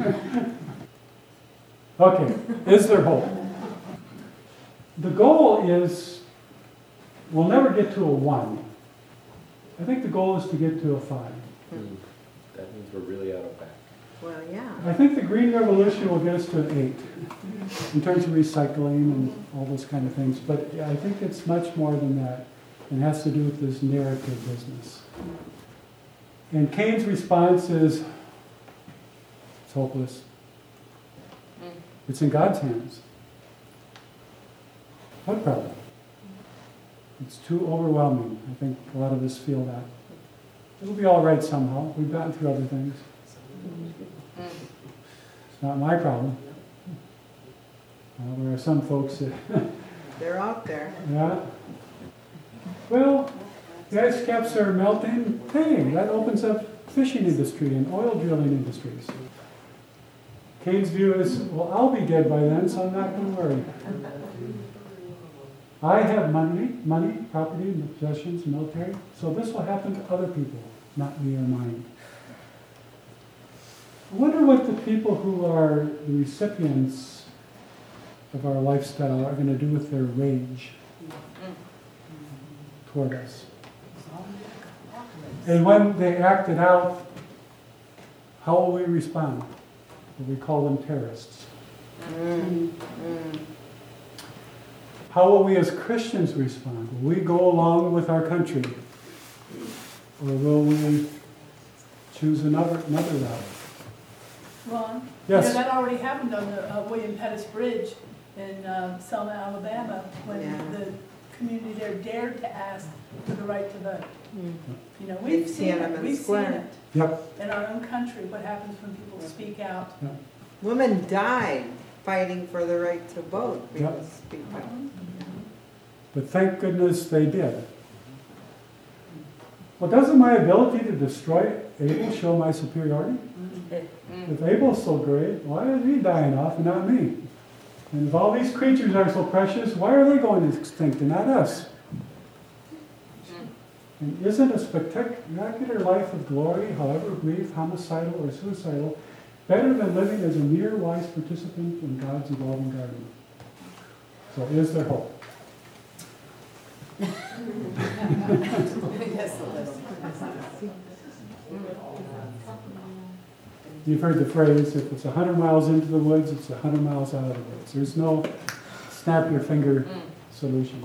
Okay, is there hope? The goal is, we'll never get to a one. I think the goal is to get to a five. Mm. That means we're really out of whack. Well, yeah. I think the Green Revolution will get us to an eight in terms of recycling and all those kind of things. But I think it's much more than that. It has to do with this narrative business. And Cain's response is, it's hopeless. It's in God's hands. What problem? It's too overwhelming. I think a lot of us feel that. It'll be all right somehow. We've gotten through other things. It's not my problem. Uh, there are some folks that, They're out there. yeah. Well, the ice caps are melting. Hey, that opens up fishing industry and oil drilling industries. Kane's view is, well, I'll be dead by then, so I'm not going to worry. I have money, money, property, possessions, military, so this will happen to other people, not me or mine. I wonder what the people who are the recipients of our lifestyle are going to do with their rage toward us. And when they act it out, how will we respond? Will we call them terrorists? Mm. Mm. How will we as Christians respond? Will we go along with our country? Or will we choose another, another route? Ron? Yes. You know, that already happened on the uh, William Pettis Bridge in um, Selma, Alabama, when Yeah. the community there dared to ask for the right to vote. Mm. You know, we've They've seen seen them it, in we've seen square. it Yep. in our own country, what happens when people speak out. Women died fighting for the right to vote Yep. because people. But thank goodness they did. Well, doesn't my ability to destroy Abel show my superiority? If Abel's so great, why is he dying off and not me? And if all these creatures are so precious, why are they going extinct and not us? And isn't a spectacular life of glory, however brief, homicidal, or suicidal, better than living as a mere wise participant in God's evolving garden? So is there hope? You've heard the phrase, if it's one hundred miles into the woods, it's one hundred miles out of the woods. There's no snap your finger solution.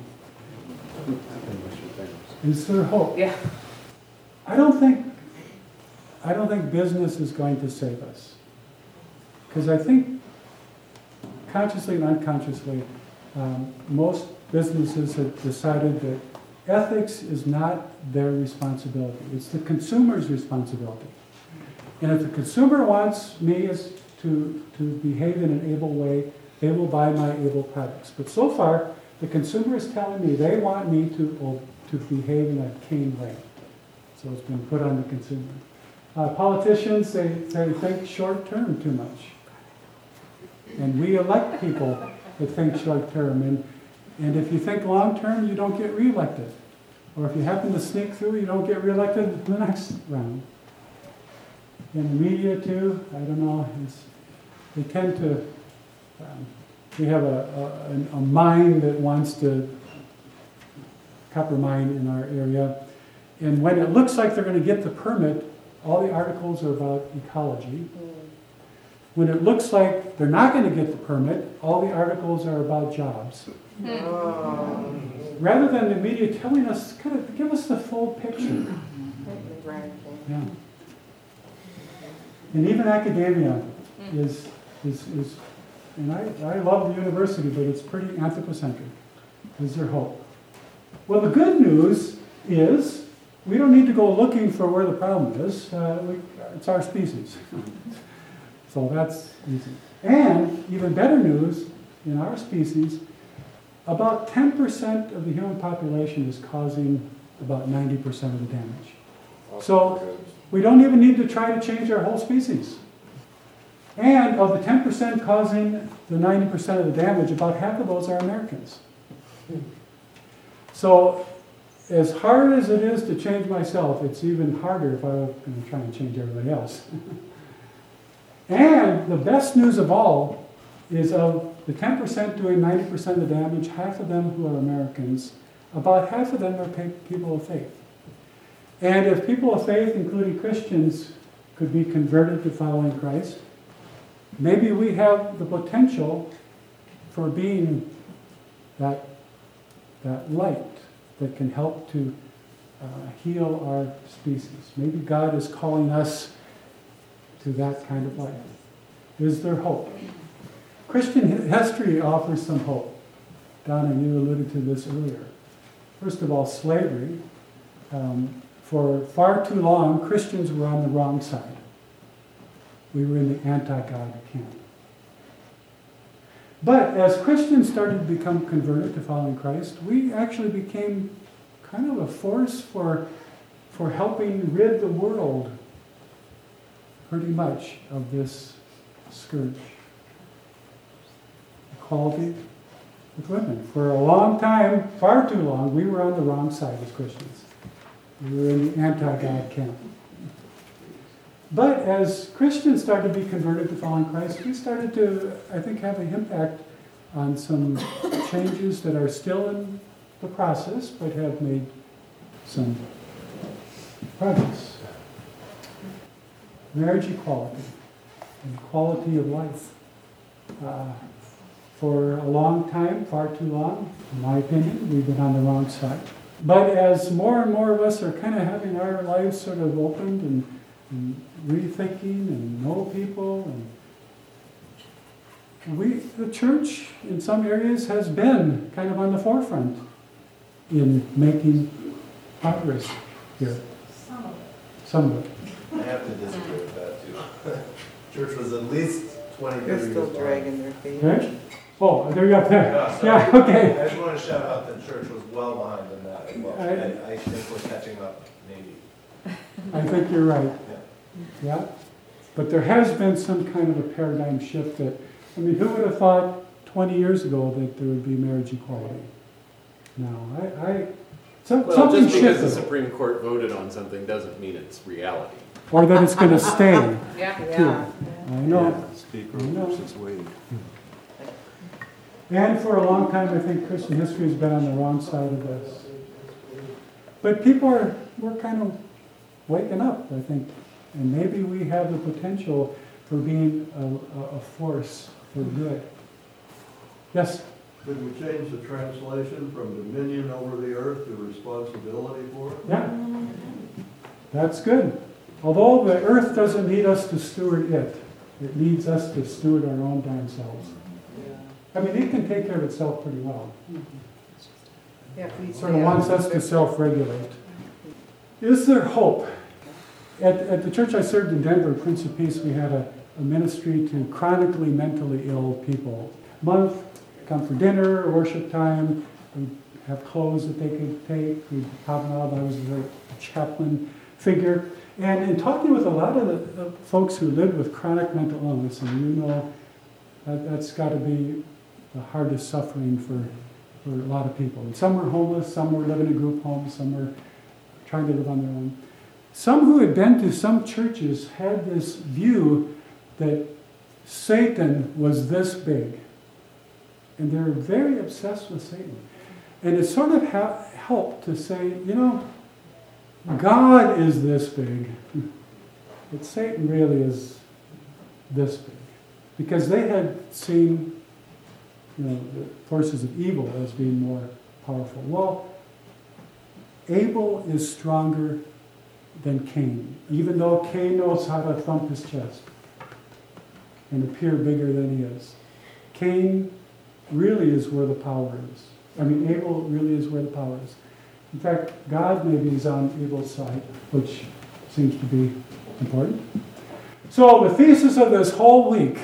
Is there hope? Yeah. I don't think, I don't think business is going to save us. Because I think, consciously and unconsciously, um, most businesses have decided that ethics is not their responsibility. It's the consumer's responsibility. And if the consumer wants me as to, to behave in an able way, they will buy my able products. But so far, the consumer is telling me they want me to, oh, to behave in a Cain way. So it's been put on the consumer. Uh, politicians, they, they think short term too much. And we elect people that think short term. And, and if you think long term, you don't get reelected. Or if you happen to sneak through, you don't get reelected in the next round. In the media too, I don't know, it's, they tend to, um, we have a, a, a mine that wants to, copper mine in our area, and when it looks like they're going to get the permit, all the articles are about ecology. When it looks like they're not going to get the permit, all the articles are about jobs. Oh. Rather than the media telling us, kind of give us the full picture. Yeah. And even academia is, is, is and I, I love the university, but it's pretty anthropocentric. Is there hope? Well, the good news is we don't need to go looking for where the problem is. Uh, we, it's our species. So that's easy. And even better news, in our species, about ten percent of the human population is causing about ninety percent of the damage. So we don't even need to try to change our whole species. And of the ten percent causing the ninety percent of the damage, about half of those are Americans. So as hard as it is to change myself, it's even harder if I was going to try and change everybody else. And the best news of all is of the ten percent doing ninety percent of the damage, half of them who are Americans, about half of them are people of faith. And if people of faith, including Christians, could be converted to following Christ, maybe we have the potential for being that, that light that can help to uh, heal our species. Maybe God is calling us to that kind of life. Is there hope? Christian history offers some hope. Donna, you alluded to this earlier. First of all, slavery. Um, for far too long, Christians were on the wrong side. We were in the anti-God camp. But as Christians started to become converted to following Christ, we actually became kind of a force for, for helping rid the world pretty much of this scourge. Equality with women. For a long time, far too long, we were on the wrong side as Christians. We were in the anti-God camp. But as Christians started to be converted to following Christ, we started to, I think, have an impact on some changes that are still in the process, but have made some progress. Marriage equality, and quality of life. Uh, for a long time, far too long, in my opinion, we've been on the wrong side. But as more and more of us are kind of having our lives sort of opened and, and rethinking and know people, and we, the church in some areas has been kind of on the forefront in making progress here. Some of it. Some of it. I have to disagree with that too. Church was at least twenty, They're thirty still years behind. dragging their feet. Okay? Oh, there you go. There. No, sorry. Yeah, okay. I just want to shout out that church was well behind in that as well. I- And I think we're catching up, maybe. I think you're right. Yeah. Yeah. But there has been some kind of a paradigm shift that, I mean, who would have thought twenty years ago that there would be marriage equality? No, I, I some, Well, something just because the shifted. Supreme Court voted on something doesn't mean it's reality. Or that it's going to stay. Yeah. Too. I know. Speak I know. versus Wade. And for a long time, I think Christian history has been on the wrong side of this. But people are, we're kind of waking up, I think. And maybe we have the potential for being a, a, a force for good. Yes? Could we change the translation from dominion over the earth to responsibility for it? Yeah. That's good. Although the earth doesn't need us to steward it, it needs us to steward our own damn selves. I mean, it can take care of itself pretty well. Yeah, It sort of wants us to self-regulate. Is there hope? At, at the church I served in Denver, Prince of Peace, we had a, a ministry to chronically mentally ill people. Month, come for dinner, worship time, we'd have clothes that they could take, we'd help them out. I was a chaplain figure. And in talking with a lot of the uh, folks who lived with chronic mental illness, and you know that, that's got to be the hardest suffering for, for a lot of people. And some were homeless, some were living in group homes, some were trying to live on their own. Some who had been to some churches had this view that Satan was this big. And they're very obsessed with Satan. And it sort of ha- helped to say, you know, God is this big, but Satan really is this big. Because they had seen, you know, the forces of evil as being more powerful. Well, Abel is stronger than Cain, even though Cain knows how to thump his chest and appear bigger than he is. Cain really is where the power is. I mean, Abel really is where the power is. In fact, God maybe is on Abel's side, which seems to be important. So the thesis of this whole week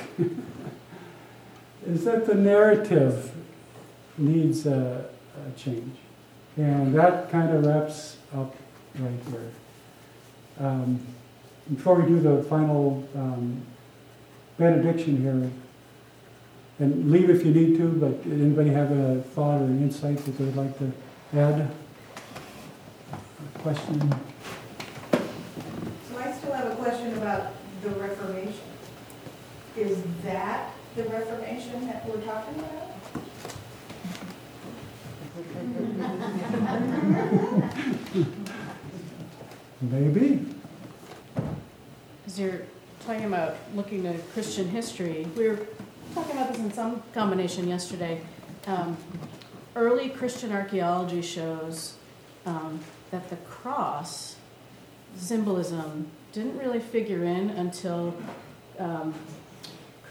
is that the narrative needs a, a change. And that kind of wraps up right here. Um, before we do the final um, benediction here, and leave if you need to, but anybody have a thought or an insight that they would like to add? A question? So I still have a question about the Reformation. Is that the Reformation that we're talking about? Maybe. Because you're talking about looking at Christian history. We were talking about this in some combination yesterday. Um, early Christian archaeology shows um, that the cross symbolism didn't really figure in until um,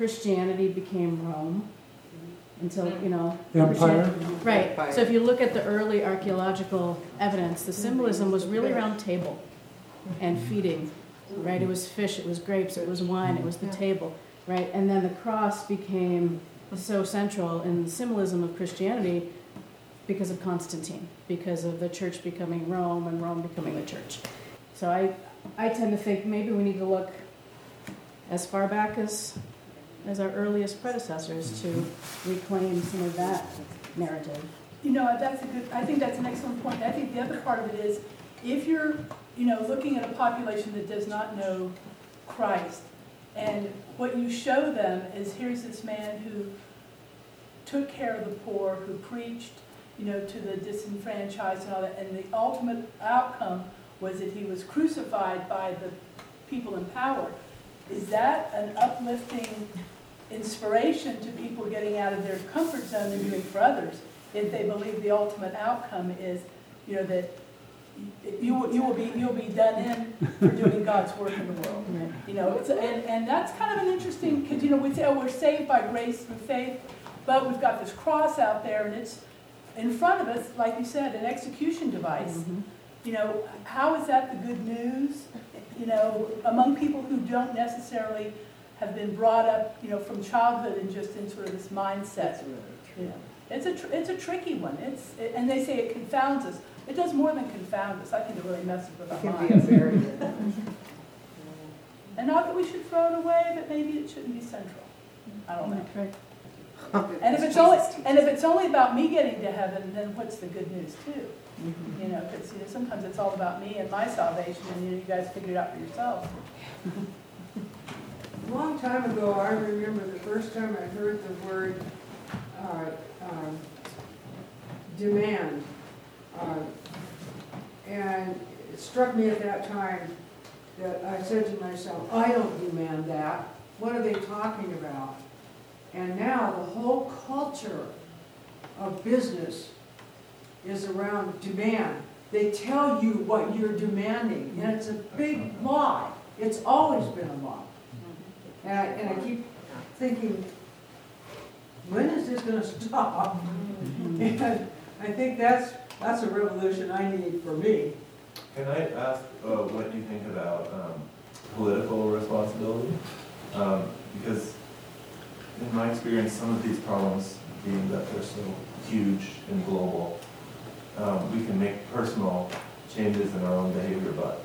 Christianity became Rome until, you know. Empire. Christian- Right, Empire. so if you look at the early archaeological evidence, the symbolism was really around table and feeding, right? It was fish, it was grapes, it was wine, it was the table, right? And then the cross became so central in the symbolism of Christianity because of Constantine, because of the church becoming Rome and Rome becoming the church. So I, I tend to think maybe we need to look as far back as, as our earliest predecessors to reclaim some of that narrative. You know, that's a good, I think that's an excellent point. I think the other part of it is, if you're, you know, looking at a population that does not know Christ, and what you show them is, here's this man who took care of the poor, who preached, you know, to the disenfranchised and all that, and the ultimate outcome was that he was crucified by the people in power. Is that an uplifting inspiration to people getting out of their comfort zone and doing for others, if they believe the ultimate outcome is, you know, that you will, you will be you'll be done in for doing God's work in the world. You know, it's, and and that's kind of an interesting, because, you know, we say, oh, we're saved by grace through faith, but we've got this cross out there, and it's in front of us, like you said, an execution device. Mm-hmm. You know, how is that the good news? You know, among people who don't necessarily have been brought up, you know, from childhood and just in sort of this mindset. You know, it's a tr it's a tricky one. It's it, and they say it confounds us. It does more than confound us. I think it really messes with our minds. And not that we should throw it away, but maybe it shouldn't be central. I don't know. Right. And if it's only and if it's only about me getting to heaven, then what's the good news too? Mm-hmm. You know, because, you know, sometimes it's all about me and my salvation, and, you know, you guys figure it out for yourselves. A long time ago, I remember the first time I heard the word uh, um, demand. Uh, and it struck me at that time that I said to myself, I don't demand that. What are they talking about? And now the whole culture of business is around demand. They tell you what you're demanding, and it's a big lie. It's always been a lie. And I, and I keep thinking, when is this going to stop? And I think that's, that's a revolution I need for me. Can I ask uh, what you think about um, political responsibility? Um, because in my experience, some of these problems, being that they're so huge and global, um, we can make personal changes in our own behavior, but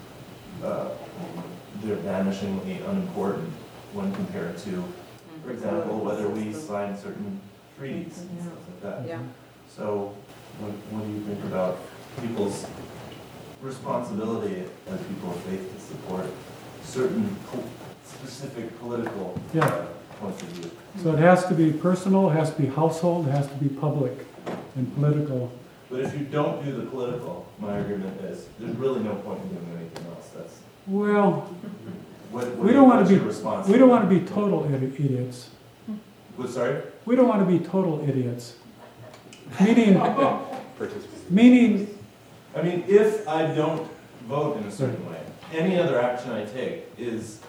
uh, they're vanishingly unimportant when compared to, for example, whether we sign certain treaties and stuff like that. Yeah. So what, what do you think about people's responsibility as people of faith to support certain po specific political Yeah. uh, points of view? So it has to be personal, it has to be household, it has to be public and political. But if you don't do the political, my argument is there's really no point in doing anything else. That's Well, what, what we don't want what's to your be response we to don't that? want to be total idi- idiots. What, sorry? We don't want to be total idiots. Meaning, Participate. meaning, I mean, if I don't vote in a certain way, any other action I take is,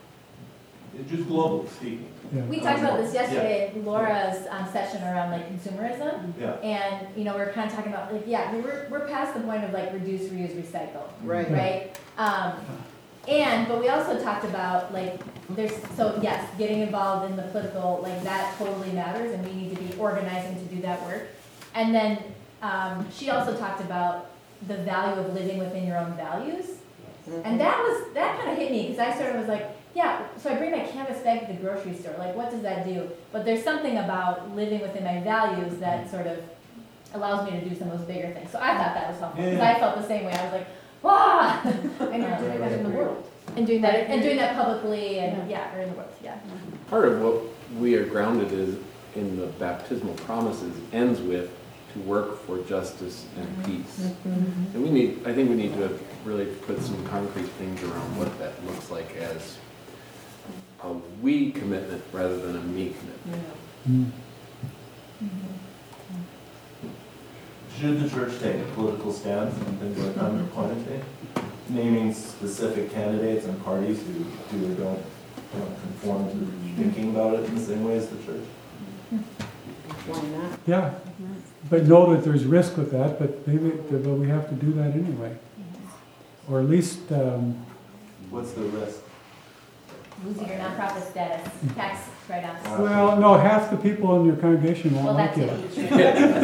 it's just globally speaking. yeah. We talked about this yesterday at Laura's um, session around like consumerism. Yeah. And, you know, we we're kind of talking about like, yeah, we we're, we're past the point of like reduce, reuse, recycle, Right. right? Um, and, but we also talked about like, there's, so yes, getting involved in the political, like that totally matters, and we need to be organizing to do that work. And then um, she also talked about the value of living within your own values. And that was, that kind of hit me, because I sort of was like, yeah, so I bring my canvas bag to the grocery store, like what does that do? But there's something about living within my values that sort of allows me to do some of those bigger things. So I thought that was helpful, because I felt the same way. I was like, ah, I know, doing that in the world. And doing that, and doing that publicly, and yeah, or in the world, yeah. Part of what we are grounded is in the baptismal promises ends with to work for justice and peace. And we need, I think we need to really put some concrete things around what that looks like as a we commitment rather than a me commitment. Mm. Should the church take a political stance on things like unemployment, naming specific candidates and parties who do or don't don't conform to thinking about it in the same way as the church. Why not? Yeah, but know that there's risk with that, but maybe, but we have to do that anyway. Or at least, um, What's the risk? Losing your nonprofit status, tax write-offs. well, no, half the people in your congregation Well, won't like that's you. it.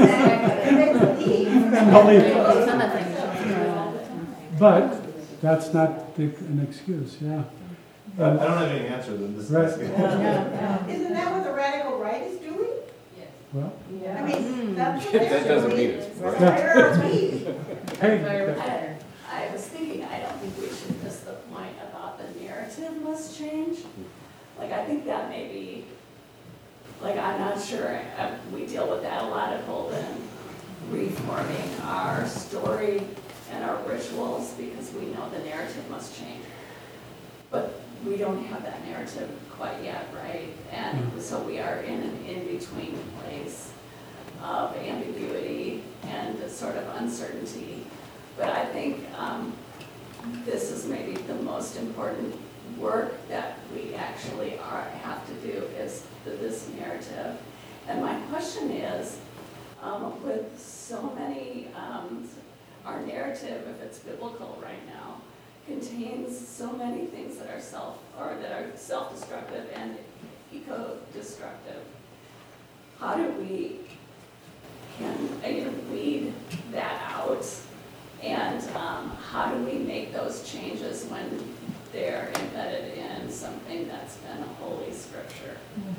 And they'll leave. Some of the things. But that's not the- an excuse, yeah. I I don't have any answer to this. Right. Isn't that what the radical right is doing? Well, I mean, that's what they're That doesn't doing. mean it's right. Where are we? hey, I was thinking, I don't think we should miss the point about the narrative must change. Like, I think that may be, like, I'm not sure, uh, we deal with that a lot at Holden, reforming our story and our rituals because we know the narrative must change. But we don't have that narrative quite yet, right? And so we are in an in-between place of ambiguity and a sort of uncertainty. But I think um, this is maybe the most important work that we actually are, have to do is the, this narrative. And my question is, um, with so many, um, our narrative, if it's biblical right now, contains so many things that are self, or that are self-destructive and eco-destructive. How do we, can, you know, weed that out? And um, how do we make those changes when they're embedded in something that's been Holy Scripture?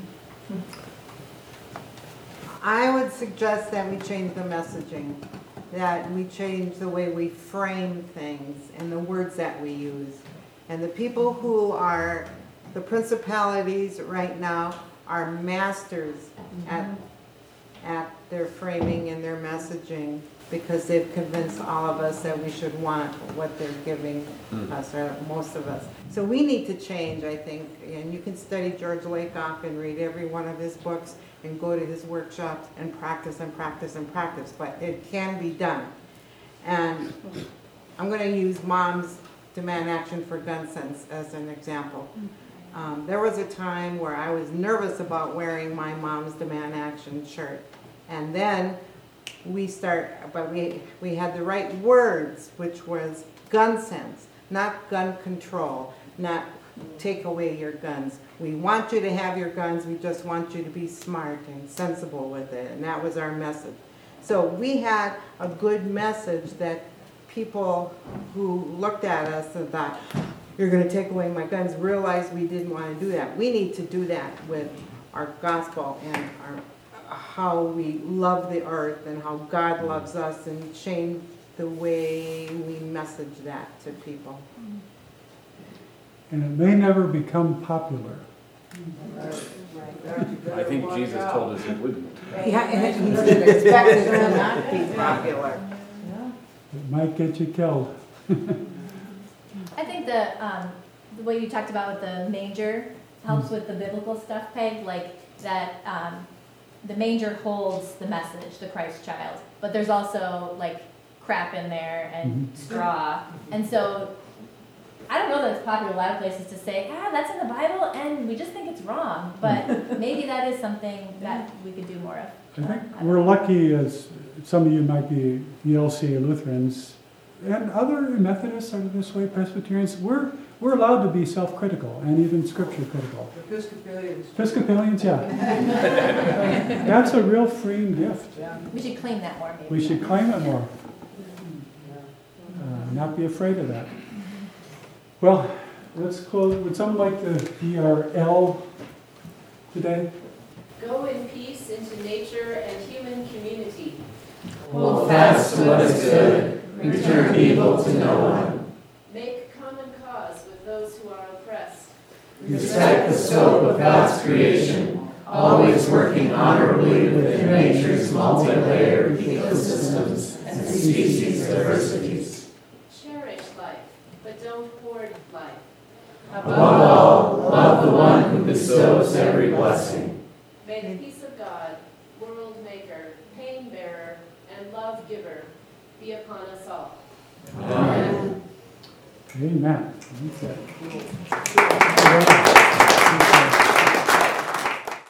I would suggest that we change the messaging, that we change the way we frame things and the words that we use. And the people who are the principalities right now are masters at, at their framing and their messaging, because they've convinced all of us that we should want what they're giving us, or most of us. So we need to change, I think, and you can study George Lakoff and read every one of his books and go to his workshops and practice and practice and practice, but it can be done. And I'm gonna use Mom's Demand Action for Gun Sense as an example. Um, there was a time where I was nervous about wearing my Mom's Demand Action shirt. And then we start, but we, we had the right words, which was gun sense, not gun control, not take away your guns. We want you to have your guns, we just want you to be smart and sensible with it, and that was our message. So we had a good message that people who looked at us and thought, you're gonna take away my guns, realized we didn't want to do that. We need to do that with our gospel and our how we love the earth and how God loves us, and change the way we message that to people. and it may never become popular. I think Jesus told us it wouldn't. Yeah, and you should expect it to not be popular. It might get you killed. I think the, um, the way you talked about with the manger helps with the biblical stuff, Peg, like that, um, the manger holds the message, the Christ child, but there's also like crap in there and Mhm. straw. And so I don't know that it's popular in a lot of places to say, ah, that's in the Bible and we just think it's wrong, but maybe that is something that we could do more of. I think we're lucky, as some of you might be E L C Lutherans, and other Methodists are this way, Presbyterians, we're, we're allowed to be self-critical and even scripture critical. Episcopalians. Episcopalians, yeah. That's a real freeing gift. We should claim that more, maybe. We should claim it more. Uh, not be afraid of that. Well, let's close. Would someone like to be our L today? Go in peace into nature and human community. Hold fast to what is good, return evil to no one. Make common cause with those who are oppressed. Respect the scope of God's creation, always working honorably within nature's multi-layered ecosystems and species diversities. Cherish life, but don't hoard life. Above all, love the one who bestows every blessing. May the peace of God, world maker, pain bearer, and love giver be upon us all. Amen. Amen. Okay. Thank you.